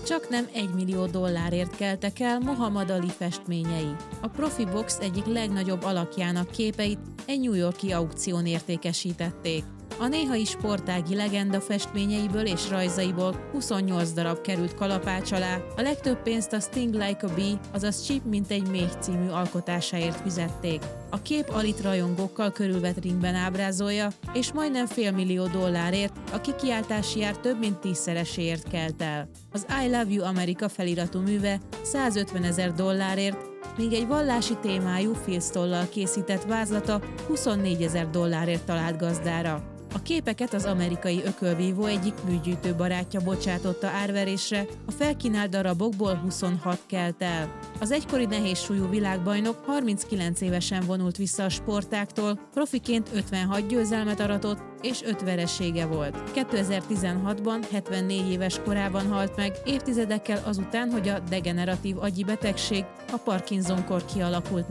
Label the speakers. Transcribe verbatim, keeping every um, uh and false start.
Speaker 1: Csaknem egy millió dollárért keltek el Mohammad Ali festményei. A Profi Box egyik legnagyobb alakjának képeit egy New York-i aukción értékesítették. A néhai sportági legenda festményeiből és rajzaiból huszonnyolc darab került kalapács alá, a legtöbb pénzt a Sting Like a Bee, azaz Chip mint egy méh című alkotásáért fizették. A kép Alit rajongókkal körülvett ringben ábrázolja, és majdnem félmillió dollárért, a kikiáltási ár több mint tízszereséért kelt el. Az I Love You America feliratú műve százötvenezer dollárért, míg egy vallási témájú filctollal készített vázlata huszonnégyezer dollárért talált gazdára. A képeket az amerikai ökölvívó egyik műgyűjtő barátja bocsátotta árverésre, a felkínált darabokból huszonhat kelt el. Az egykori nehézsúlyú világbajnok harminckilenc évesen vonult vissza a sportáktól, profiként ötvenhat győzelmet aratott és öt veresége volt. kétezer-tizenhatban hetvennégy éves korában halt meg, évtizedekkel azután, hogy a degeneratív agyi betegség, a Parkinson-kor kialakult